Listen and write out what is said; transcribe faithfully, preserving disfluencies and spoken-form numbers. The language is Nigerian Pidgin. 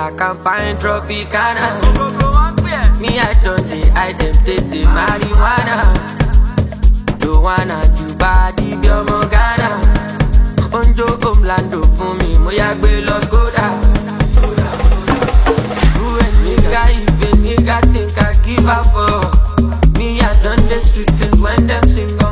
like campaign Tropicana. Me I don't dey, I dem take the marijuana. Joanna, Jubadi, Biomogana. Onjo Omlando fún mi, mo ya gbé lọ Skoda. Who a nigga, if a nigga think I give up for me, I done the streets since when them sing.